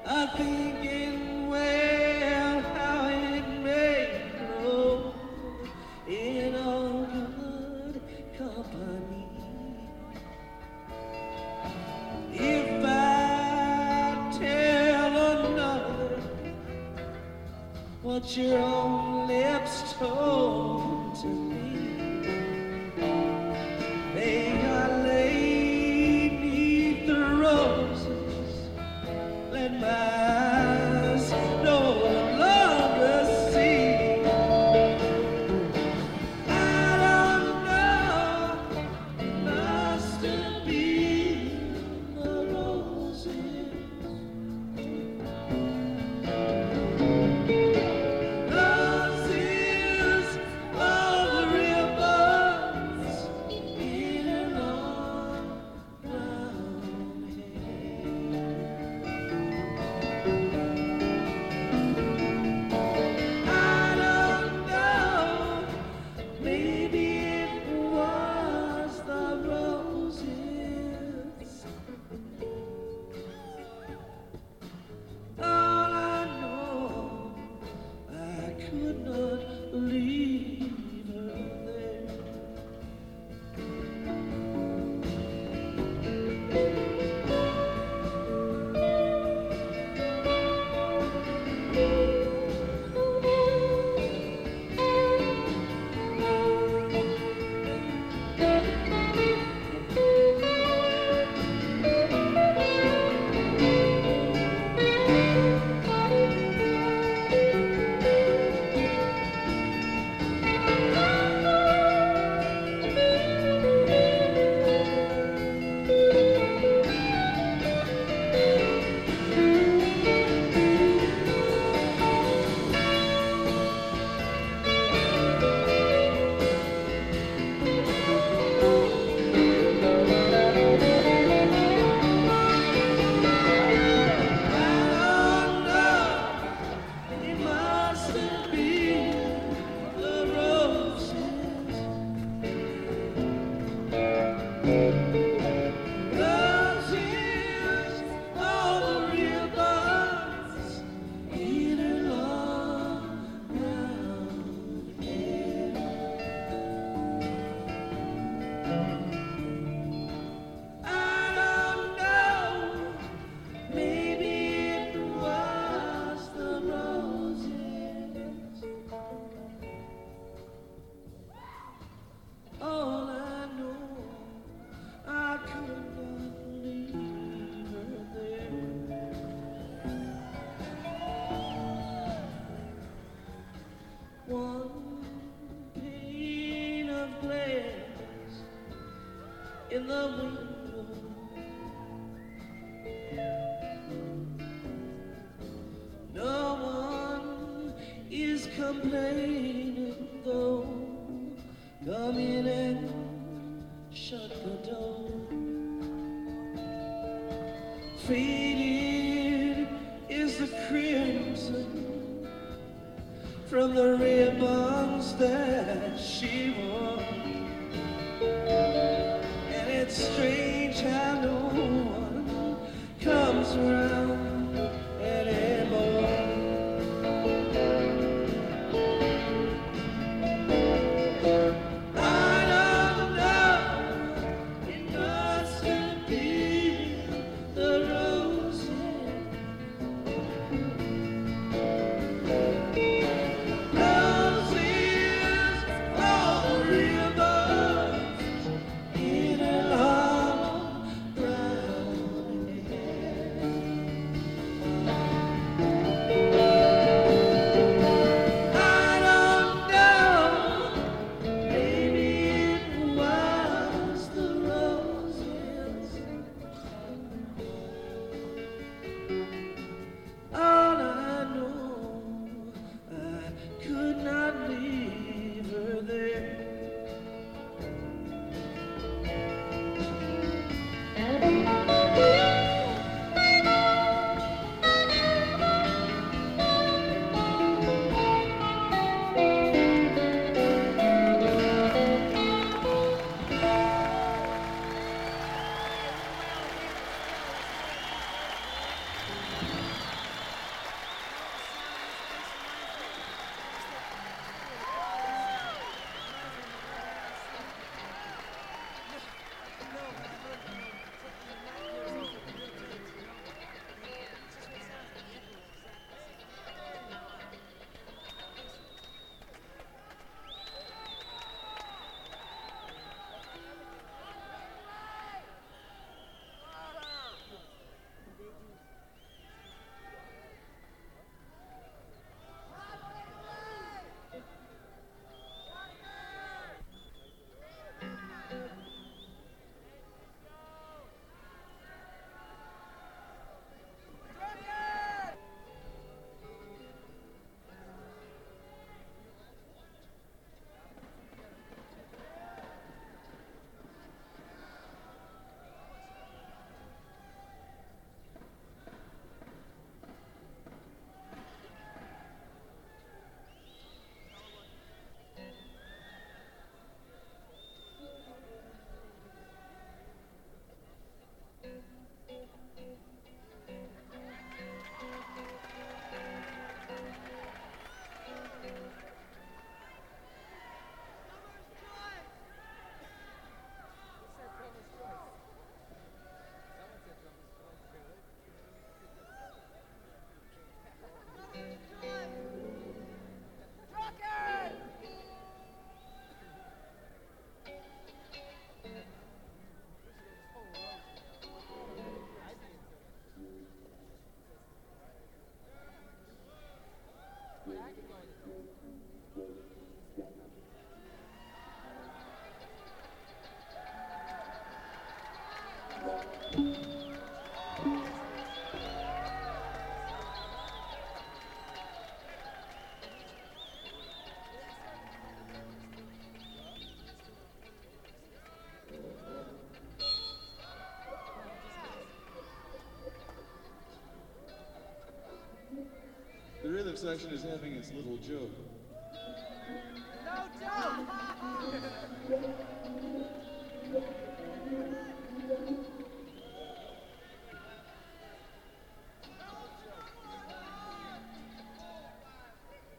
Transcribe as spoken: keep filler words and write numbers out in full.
I'm thinking, well, how it may grow in all good company. If I tell another what your own lips told to me, they are laid neath the roses, let my eyes no longer see. I don't know, must have been the roses. Roses of ribbons in her long brown hair. I don't know, maybe it was the roses. All I know, I could not leave her there. I don't know, it must have been the roses. Roses, all the ribbons in her long brown hair. I don't know, maybe it was the roses. All I know, I could not leave her there. One pane of glass in the window, no one is complaining though. Come in and shut the door. Faded is the crimson from the ribbons that she wore. And it's strange how no one comes around anymore. I don't know, it must have been the roses. Roses, all the real The rhythm section is having its little joke.